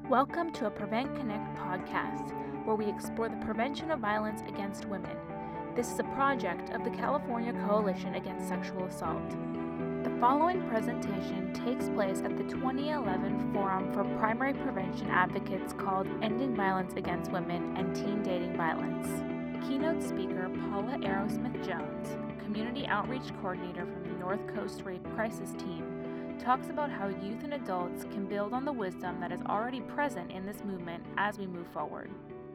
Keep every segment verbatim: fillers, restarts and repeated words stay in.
Welcome to a Prevent Connect podcast, where we explore the prevention of violence against women. This is a project of the California Coalition Against Sexual Assault. The following presentation takes place at the twenty eleven Forum for Primary Prevention Advocates called Ending Violence Against Women and Teen Dating Violence. Keynote speaker Paula Arrowsmith-Jones, Community Outreach Coordinator from the North Coast Rape Crisis Team, talks about how youth and adults can build on the wisdom that is already present in this movement as we move forward.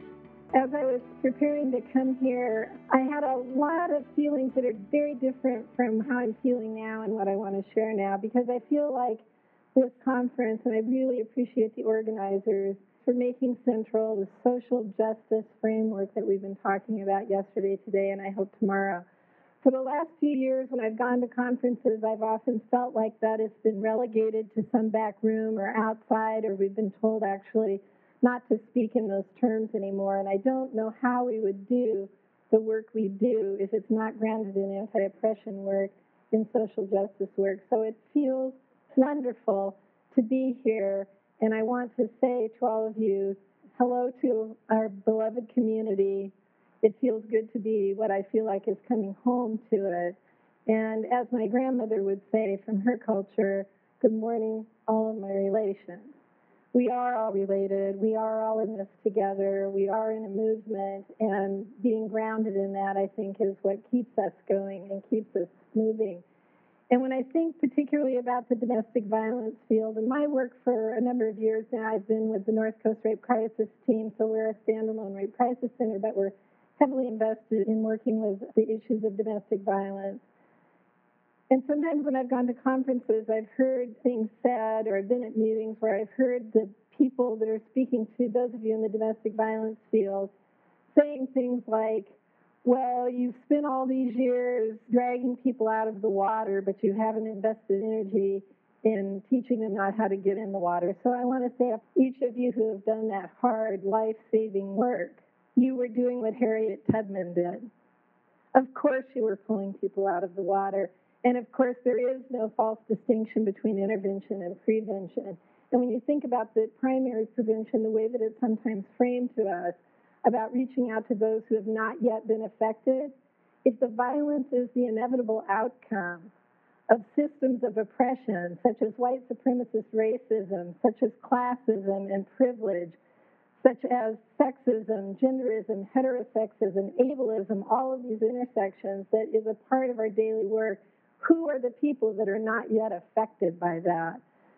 As I was preparing to come here, I had a lot of feelings that are very different from how I'm feeling now and what I want to share now, because I feel like this conference, and I really appreciate the organizers for making central the social justice framework that we've been talking about yesterday, today, and I hope tomorrow. For the last few years, when I've gone to conferences, I've often felt like that it's been relegated to some back room or outside, or we've been told actually not to speak in those terms anymore. And I don't know how we would do the work we do if it's not grounded in anti-oppression work, in social justice work. So it feels wonderful to be here. And I want to say to all of you, hello to our beloved community. It feels good to be what I feel like is coming home to it. And as my grandmother would say from her culture, good morning, all of my relations. We are all related. We are all in this together. We are in a movement, and being grounded in that, I think, is what keeps us going and keeps us moving. And when I think particularly about the domestic violence field, and my work for a number of years now, I've been with the North Coast Rape Crisis Team, so we're a standalone rape crisis center, but we're heavily invested in working with the issues of domestic violence. And sometimes when I've gone to conferences, I've heard things said, or I've been at meetings where I've heard the people that are speaking to those of you in the domestic violence field saying things like, well, you've spent all these years dragging people out of the water, but you haven't invested energy in teaching them not how to get in the water. So I want to say, each of you who have done that hard, life-saving work, you were doing what Harriet Tubman did. Of course you were pulling people out of the water. And of course there is no false distinction between intervention and prevention. And when you think about the primary prevention, the way that it's sometimes framed to us, about reaching out to those who have not yet been affected, if the violence is the inevitable outcome of systems of oppression, such as white supremacist racism, such as classism and privilege, such as sexism, genderism, heterosexism, ableism, all of these intersections that is a part of our daily work, who are the people that are not yet affected by that?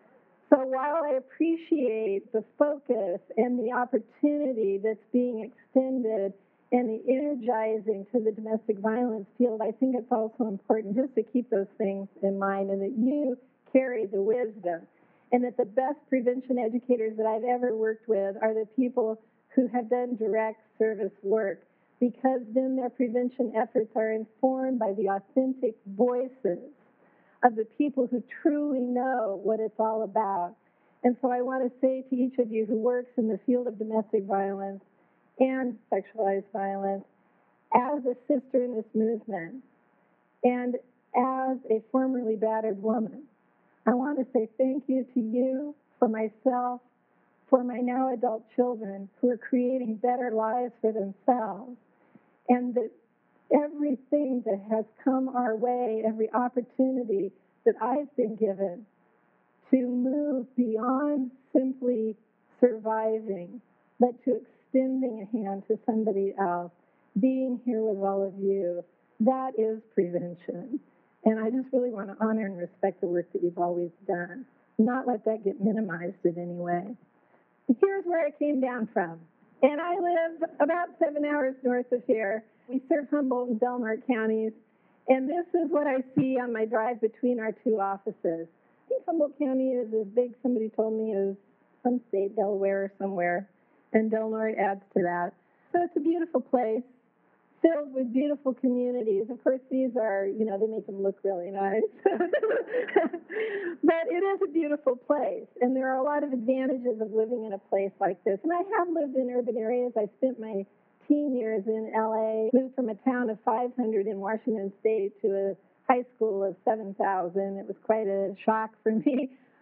So while I appreciate the focus and the opportunity that's being extended and the energizing to the domestic violence field, I think it's also important just to keep those things in mind, and that you carry the wisdom. And that the best prevention educators that I've ever worked with are the people who have done direct service work, because then their prevention efforts are informed by the authentic voices of the people who truly know what it's all about. And so I want to say to each of you who works in the field of domestic violence and sexualized violence, as a sister in this movement and as a formerly battered woman, I want to say thank you to you, for myself, for my now adult children who are creating better lives for themselves, and that everything that has come our way, every opportunity that I've been given to move beyond simply surviving, but to extending a hand to somebody else, being here with all of you, that is prevention. And I just really want to honor and respect the work that you've always done, not let that get minimized in any way. Here's where I came down from. And I live about seven hours north of here. We serve Humboldt and Del Norte counties. And this is what I see on my drive between our two offices. I think Humboldt County is as big, somebody told me, as some state, Delaware or somewhere. And Del Norte adds to that. So it's a beautiful place, filled with beautiful communities. Of course, these are, you know, they make them look really nice. But it is a beautiful place, and there are a lot of advantages of living in a place like this. And I have lived in urban areas. I spent my teen years in L A, moved from a town of five hundred in Washington State to a high school of seven thousand. It was quite a shock for me.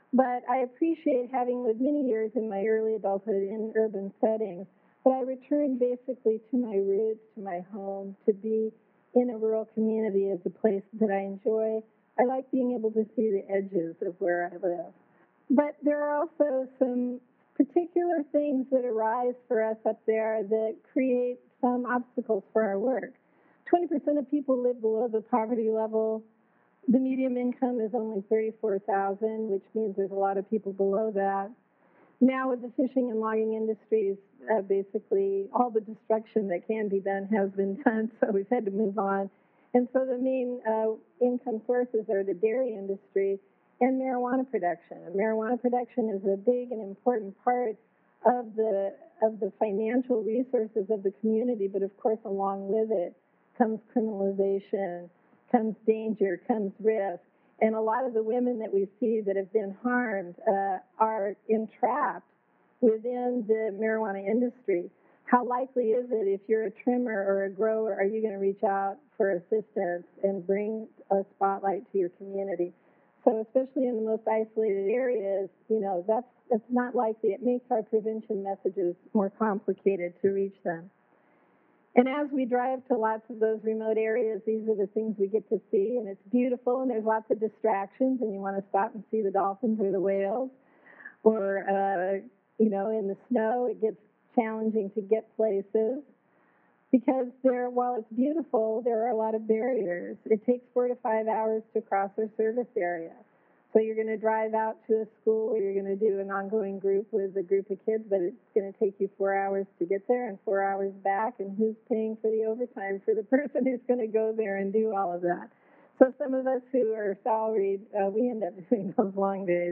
But I appreciate having lived many years in my early adulthood in urban settings. But I returned basically to my roots, to my home, to be in a rural community as a place that I enjoy. I like being able to see the edges of where I live. But there are also some particular things that arise for us up there that create some obstacles for our work. twenty percent of people live below the poverty level. The median income is only thirty-four thousand dollars, which means there's a lot of people below that. Now with the fishing and logging industries, uh, basically all the destruction that can be done has been done, so we've had to move on. And so the main uh, income sources are the dairy industry and marijuana production. And marijuana production is a big and important part of the of the financial resources of the community, but of course along with it comes criminalization, comes danger, comes risk. And a lot of the women that we see that have been harmed uh, are entrapped within the marijuana industry. How likely is it if you're a trimmer or a grower, are you going to reach out for assistance and bring a spotlight to your community? So especially in the most isolated areas, you know, that's, that's not likely. It makes our prevention messages more complicated to reach them. And as we drive to lots of those remote areas, these are the things we get to see, and it's beautiful, and there's lots of distractions, and you want to stop and see the dolphins or the whales. Or, uh, you know, in the snow, it gets challenging to get places because there, while it's beautiful, there are a lot of barriers. It takes four to five hours to cross our service area. So you're going to drive out to a school where you're going to do an ongoing group with a group of kids, but it's going to take you four hours to get there and four hours back, and who's paying for the overtime for the person who's going to go there and do all of that? So some of us who are salaried, uh, we end up doing those long days.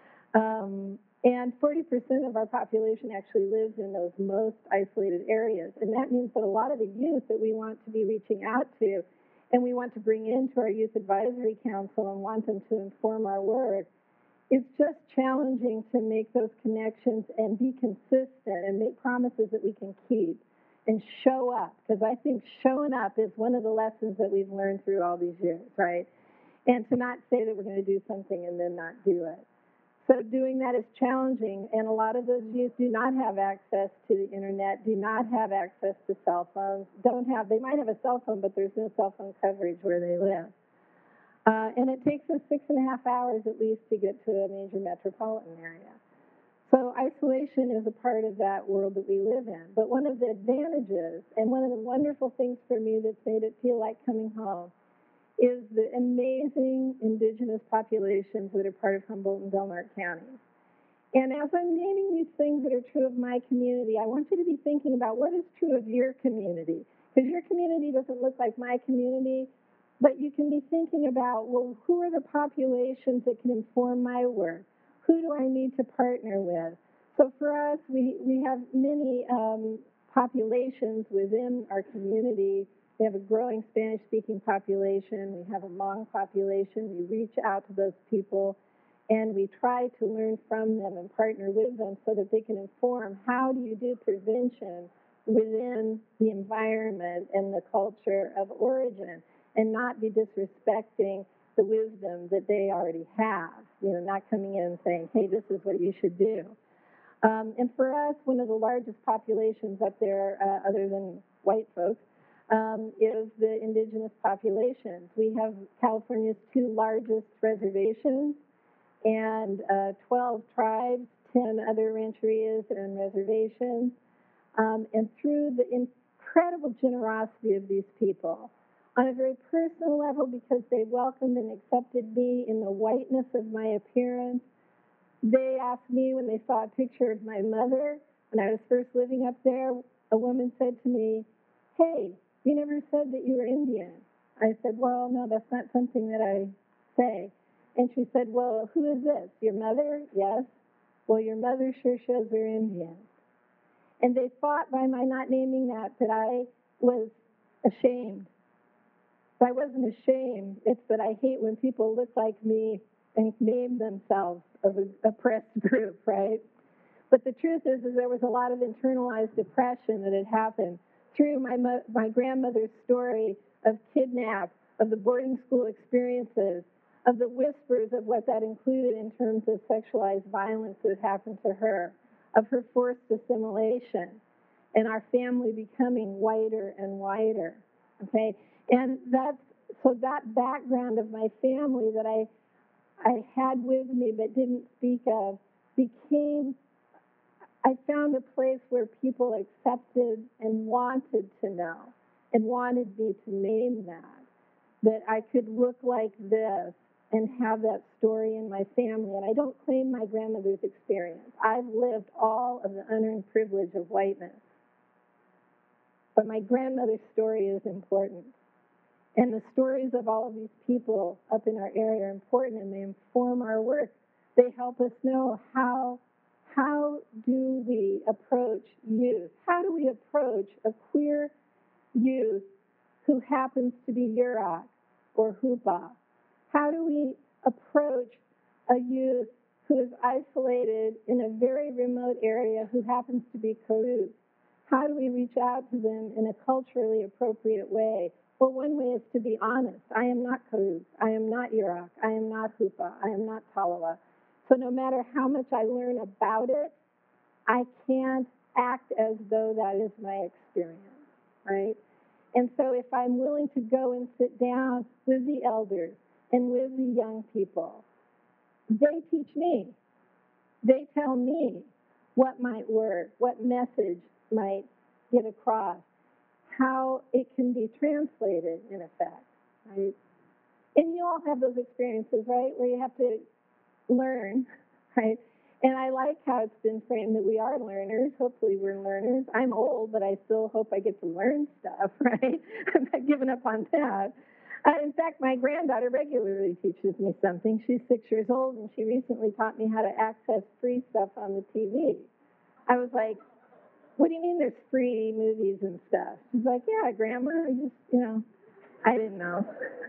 Um, and forty percent of our population actually lives in those most isolated areas, and that means that a lot of the youth that we want to be reaching out to and we want to bring into our Youth Advisory Council and want them to inform our work, it's just challenging to make those connections and be consistent and make promises that we can keep and show up, because I think showing up is one of the lessons that we've learned through all these years, right? And to not say that we're going to do something and then not do it. So doing that is challenging, and a lot of those youth do not have access to the internet, do not have access to cell phones, don't have, they might have a cell phone, but there's no cell phone coverage where they live. Uh, and it takes us six and a half hours at least to get to a major metropolitan area. So isolation is a part of that world that we live in. But one of the advantages, and one of the wonderful things for me that's made it feel like coming home, is the amazing indigenous populations that are part of Humboldt and Del Norte counties. And as I'm naming these things that are true of my community, I want you to be thinking about what is true of your community. Because your community doesn't look like my community, but you can be thinking about, well, who are the populations that can inform my work? Who do I need to partner with? So for us, we, we have many um, populations within our community. We have a growing Spanish-speaking population. We have a Hmong population. We reach out to those people, and we try to learn from them and partner with them so that they can inform how do you do prevention within the environment and the culture of origin, and not be disrespecting the wisdom that they already have, you know, not coming in and saying, hey, this is what you should do. Um, and for us, one of the largest populations up there, uh, other than white folks, Um, is the indigenous populations. We have California's two largest reservations and uh, twelve tribes, ten other rancherias and reservations. Um, and through the incredible generosity of these people, on a very personal level, because they welcomed and accepted me in the whiteness of my appearance, they asked me when they saw a picture of my mother when I was first living up there, a woman said to me, hey, you never said that you were Indian. I said, well, no, that's not something that I say. And she said, well, who is this? Your mother? Yes. Well, your mother sure shows you're Indian. And they thought by my not naming that that I was ashamed. But I wasn't ashamed. It's that I hate when people look like me and name themselves of an oppressed group, right? But the truth is, is there was a lot of internalized depression that had happened through my my grandmother's story of kidnap, of the boarding school experiences, of the whispers of what that included in terms of sexualized violence that happened to her, of her forced assimilation, and our family becoming whiter and whiter, okay? And that's, so that background of my family that I, I had with me but didn't speak of became, I found a place where people accepted and wanted to know and wanted me to name that, that I could look like this and have that story in my family. And I don't claim my grandmother's experience. I've lived all of the unearned privilege of whiteness. But my grandmother's story is important. And the stories of all of these people up in our area are important, and they inform our work. They help us know how, how do we approach youth? How do we approach a queer youth who happens to be Yurok or Hupa? How do we approach a youth who is isolated in a very remote area who happens to be Karuk? How do we reach out to them in a culturally appropriate way? Well, one way is to be honest. I am not Karuk. I am not Yurok. I am not Hupa. I am not Talawa. So no matter how much I learn about it, I can't act as though that is my experience, right? And so if I'm willing to go and sit down with the elders and with the young people, they teach me. They tell me what might work, what message might get across, how it can be translated in effect, right? And you all have those experiences, right, where you have to learn, right? And I like how it's been framed that we are learners. Hopefully we're learners. I'm old, but I still hope I get to learn stuff, right? I'm not giving up on that. Uh, in fact, my granddaughter regularly teaches me something. She's six years old, and she recently taught me how to access free stuff on the T V. I was like, what do you mean there's free movies and stuff? She's like, yeah, Grandma, I just, you know, I didn't know.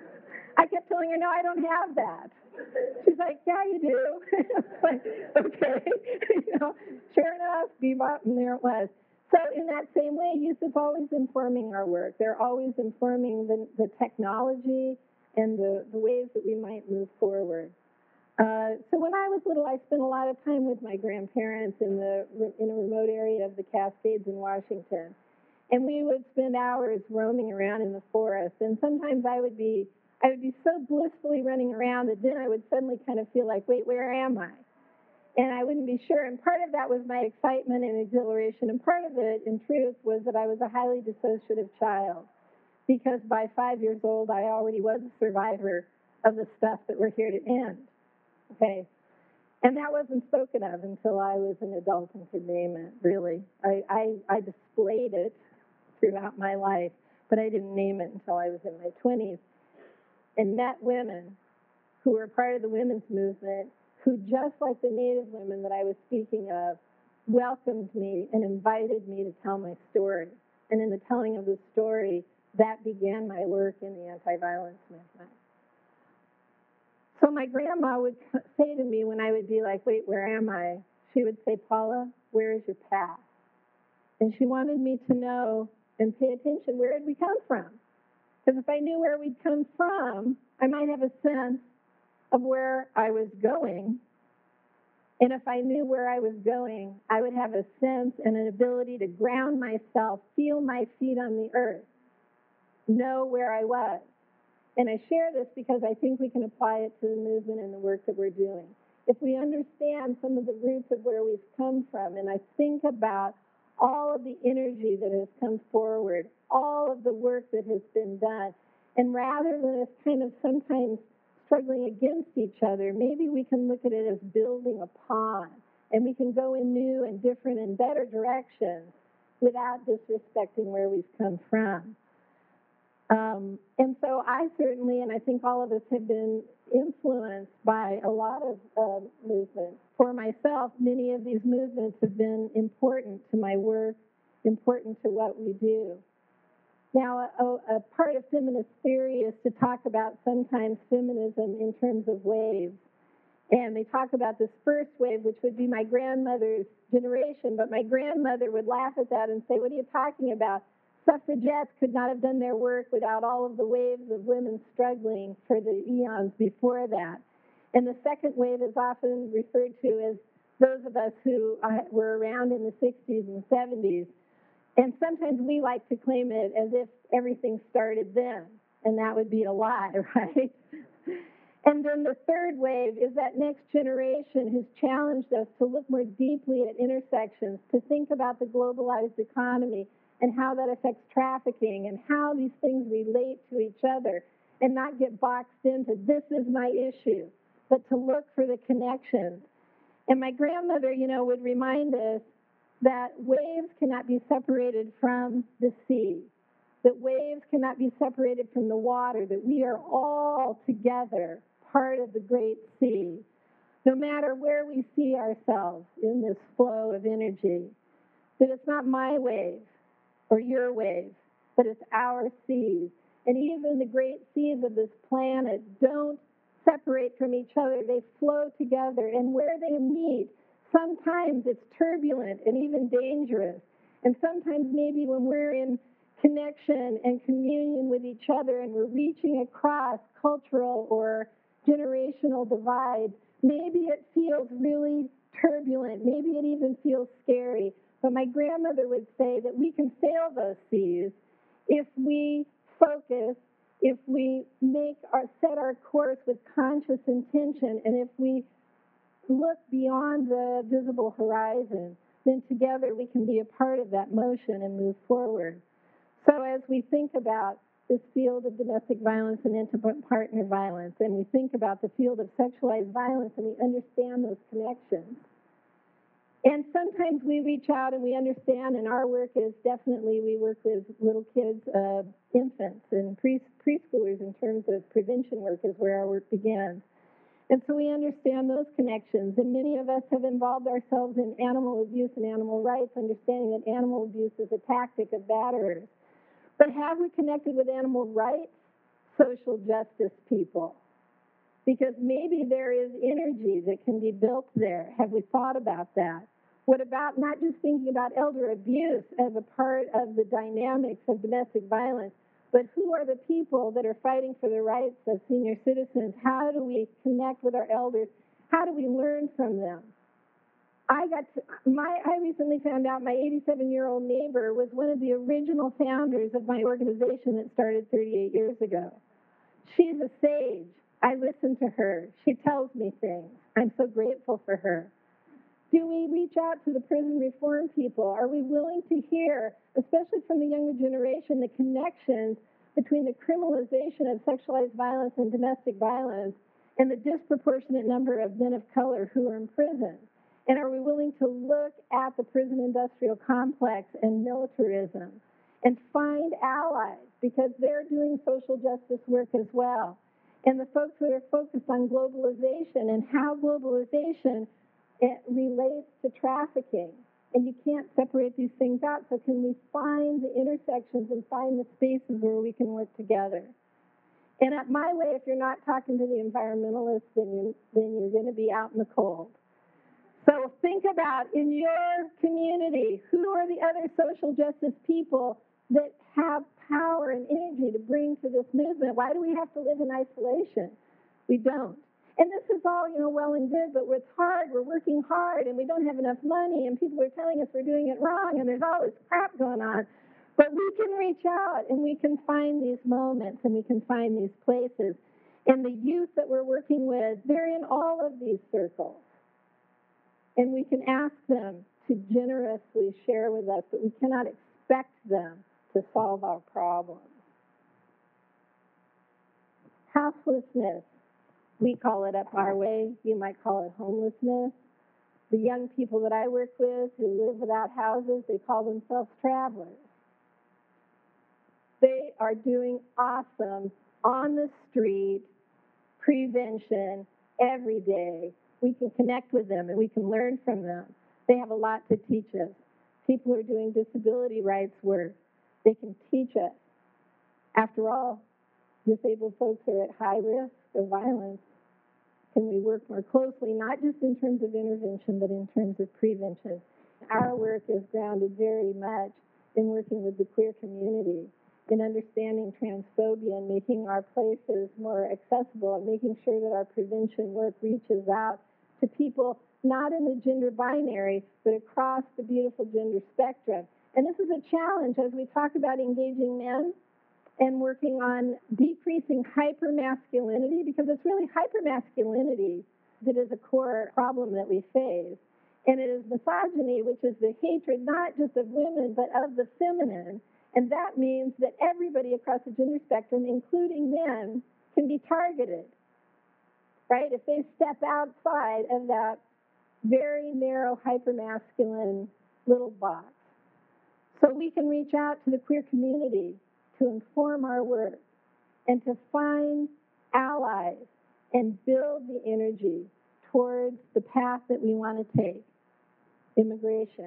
I kept telling her, no, I don't have that. She's like, yeah, you do. Like, okay. You know, sure enough, bebop, and there it was. So in that same way, youth is always informing our work. They're always informing the, the technology and the, the ways that we might move forward. Uh, so when I was little, I spent a lot of time with my grandparents in the in a remote area of the Cascades in Washington. And we would spend hours roaming around in the forest. And sometimes I would be I would be so blissfully running around that then I would suddenly kind of feel like, wait, where am I? And I wouldn't be sure. And part of that was my excitement and exhilaration. And part of it, in truth, was that I was a highly dissociative child. Because by five years old, I already was a survivor of the stuff that we're here to end. Okay? And that wasn't spoken of until I was an adult and could name it, really. I, I, I displayed it throughout my life, but I didn't name it until I was in my twenties. And met women who were part of the women's movement who, just like the Native women that I was speaking of, welcomed me and invited me to tell my story. And in the telling of the story, that began my work in the anti-violence movement. So my grandma would say to me when I would be like, wait, where am I? She would say, Paula, where is your path? And she wanted me to know and pay attention, where did we come from? Because if I knew where we'd come from, I might have a sense of where I was going. And if I knew where I was going, I would have a sense and an ability to ground myself, feel my feet on the earth, know where I was. And I share this because I think we can apply it to the movement and the work that we're doing. If we understand some of the roots of where we've come from, and I think about all of the energy that has come forward, all of the work that has been done, and rather than us kind of sometimes struggling against each other, maybe we can look at it as building upon, and we can go in new and different and better directions without disrespecting where we've come from. Um, and so I certainly, and I think all of us have been influenced by a lot of uh, movements. For myself, many of these movements have been important to my work, important to what we do. Now, a, a part of feminist theory is to talk about sometimes feminism in terms of waves. And they talk about this first wave, which would be my grandmother's generation, but my grandmother would laugh at that and say, what are you talking about? Suffragettes could not have done their work without all of the waves of women struggling for the eons before that. And the second wave is often referred to as those of us who uh, were around in the sixties and seventies. And sometimes we like to claim it as if everything started then, and that would be a lie, right? And then the third wave is that next generation who's challenged us to look more deeply at intersections, to think about the globalized economy and how that affects trafficking and how these things relate to each other, and not get boxed into this is my issue, but to look for the connections. And my grandmother, you know, would remind us that waves cannot be separated from the sea, that waves cannot be separated from the water, that we are all together part of the great sea, no matter where we see ourselves in this flow of energy, that it's not my wave or your wave, but it's our seas. And even the great seas of this planet don't separate from each other. They flow together, and where they meet, sometimes it's turbulent and even dangerous. And sometimes maybe when we're in connection and communion with each other and we're reaching across cultural or generational divides, maybe it feels really turbulent. Maybe it even feels scary. But my grandmother would say that we can sail those seas if we focus, if we make our, set our course with conscious intention, and if we look beyond the visible horizon, then together we can be a part of that motion and move forward. So as we think about this field of domestic violence and intimate partner violence, and we think about the field of sexualized violence, and we understand those connections, and sometimes we reach out and we understand, and our work is definitely, we work with little kids, uh, infants, and pre- preschoolers in terms of prevention work is where our work begins. And so we understand those connections, and many of us have involved ourselves in animal abuse and animal rights, understanding that animal abuse is a tactic of batterers. But have we connected with animal rights social justice people? Because maybe there is energy that can be built there. Have we thought about that? What about not just thinking about elder abuse as a part of the dynamics of domestic violence, but who are the people that are fighting for the rights of senior citizens? How do we connect with our elders? How do we learn from them? I got to, my I recently found out my eighty-seven-year-old neighbor was one of the original founders of my organization that started thirty-eight years ago. She's a sage. I listen to her. She tells me things. I'm so grateful for her. Do we reach out to the prison reform people? Are we willing to hear, especially from the younger generation, the connections between the criminalization of sexualized violence and domestic violence and the disproportionate number of men of color who are in prison? And are we willing to look at the prison industrial complex and militarism and find allies, because they're doing social justice work as well? And the folks that are focused on globalization and how globalization it relates to trafficking. And you can't separate these things out, so can we find the intersections and find the spaces where we can work together? And at my way, if you're not talking to the environmentalists, then you're, then you're going to be out in the cold. So think about, in your community, who are the other social justice people that have power and energy to bring to this movement? Why do we have to live in isolation? We don't. And this is all, you know, well and good, but it's hard. We're working hard, and we don't have enough money, and people are telling us we're doing it wrong, and there's all this crap going on. But we can reach out, and we can find these moments, and we can find these places. And the youth that we're working with, they're in all of these circles. And we can ask them to generously share with us, but we cannot expect them to solve our problems. Houselessness. We call it up our way. You might call it homelessness. The young people that I work with who live without houses, they call themselves travelers. They are doing awesome on the street prevention every day. We can connect with them and we can learn from them. They have a lot to teach us. People who are doing disability rights work, they can teach us. After all, disabled folks are at high risk of violence. Can we work more closely, not just in terms of intervention, but in terms of prevention? Our work is grounded very much in working with the queer community, in understanding transphobia and making our places more accessible and making sure that our prevention work reaches out to people not in the gender binary, but across the beautiful gender spectrum. And this is a challenge as we talk about engaging men and working on decreasing hypermasculinity, because it's really hypermasculinity that is a core problem that we face. And it is misogyny, which is the hatred not just of women, but of the feminine. And that means that everybody across the gender spectrum, including men, can be targeted, right? If they step outside of that very narrow, hypermasculine little box. So we can reach out to the queer community to inform our work and to find allies and build the energy towards the path that we want to take, immigration.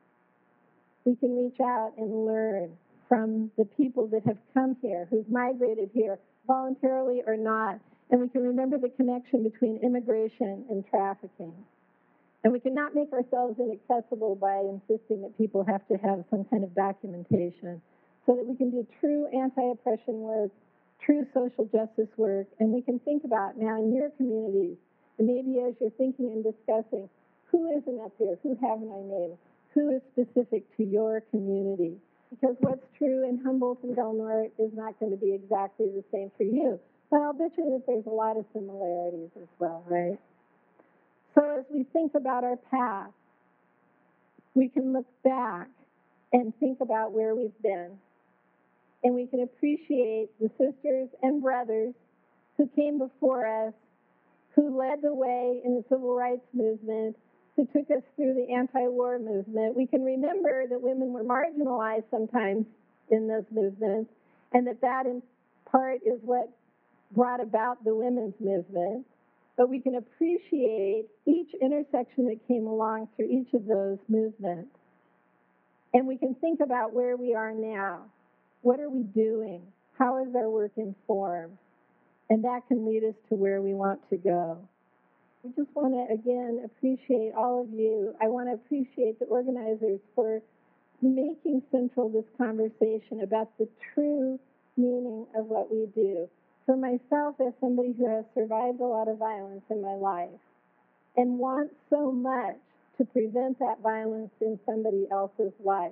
We can reach out and learn from the people that have come here, who've migrated here, voluntarily or not, and we can remember the connection between immigration and trafficking. And we cannot make ourselves inaccessible by insisting that people have to have some kind of documentation, so that we can do true anti-oppression work, true social justice work, and we can think about now in your communities, and maybe as you're thinking and discussing, who isn't up here, who haven't I named, who is specific to your community? Because what's true in Humboldt and Del Norte is not going to be exactly the same for you. But I'll bet you that there's a lot of similarities as well, right? So as we think about our past, we can look back and think about where we've been. And we can appreciate the sisters and brothers who came before us, who led the way in the civil rights movement, who took us through the anti-war movement. We can remember that women were marginalized sometimes in those movements, and that that in part is what brought about the women's movement. But we can appreciate each intersection that came along through each of those movements. And we can think about where we are now. What are we doing? How is our work informed? And that can lead us to where we want to go. I just want to, again, appreciate all of you. I want to appreciate the organizers for making central this conversation about the true meaning of what we do. For myself, as somebody who has survived a lot of violence in my life and wants so much to prevent that violence in somebody else's life,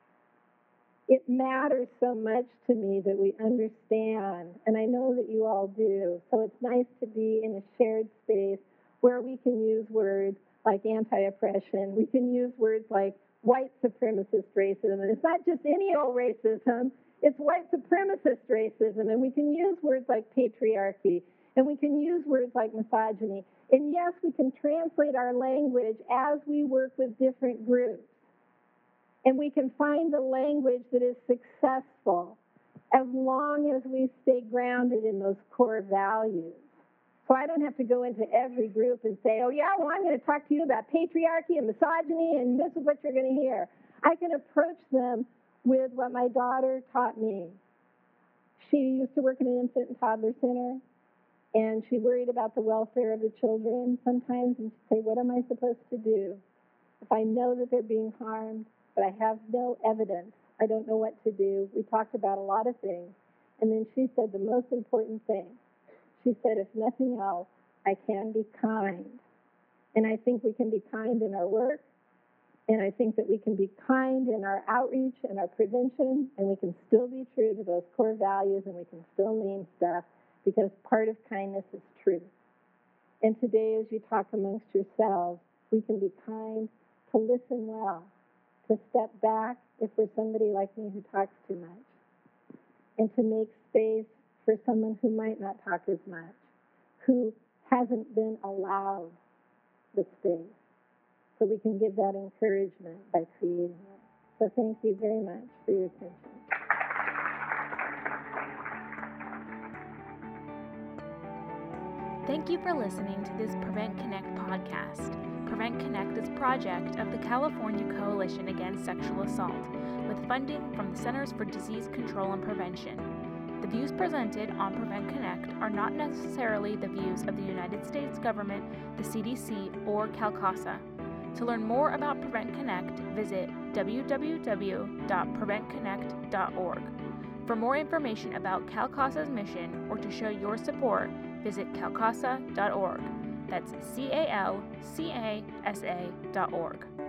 it matters so much to me that we understand, and I know that you all do. So it's nice to be in a shared space where we can use words like anti-oppression. We can use words like white supremacist racism. And it's not just any old racism. It's white supremacist racism. And we can use words like patriarchy. And we can use words like misogyny. And yes, we can translate our language as we work with different groups. And we can find the language that is successful as long as we stay grounded in those core values. So I don't have to go into every group and say, oh, yeah, well, I'm going to talk to you about patriarchy and misogyny, and this is what you're going to hear. I can approach them with what my daughter taught me. She used to work in an infant and toddler center, and she worried about the welfare of the children sometimes, and she'd say, what am I supposed to do if I know that they're being harmed, but I have no evidence? I don't know what to do. We talked about a lot of things. And then she said the most important thing. She said, if nothing else, I can be kind. And I think we can be kind in our work, and I think that we can be kind in our outreach and our prevention, and we can still be true to those core values, and we can still name stuff, because part of kindness is truth. And today, as you talk amongst yourselves, we can be kind, to listen well, to step back if we're somebody like me who talks too much, and to make space for someone who might not talk as much, who hasn't been allowed the space. So we can give that encouragement by creating it. So thank you very much for your attention. Thank you for listening to this Prevent Connect podcast. Prevent Connect is a project of the California Coalition Against Sexual Assault, with funding from the Centers for Disease Control and Prevention. The views presented on Prevent Connect are not necessarily the views of the United States government, the C D C, or CalCASA. To learn more about Prevent Connect, visit w w w dot prevent connect dot org. For more information about CalCASA's mission or to show your support, visit calcasa dot org. That's C A L C A S A dot org.